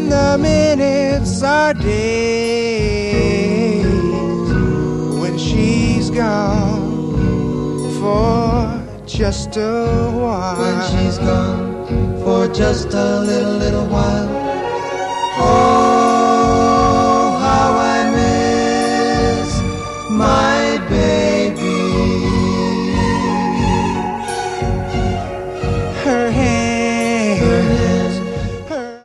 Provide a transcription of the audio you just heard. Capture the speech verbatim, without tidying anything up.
and the minutes are days when she's gone for just a while. When she's gone for just a little, little while.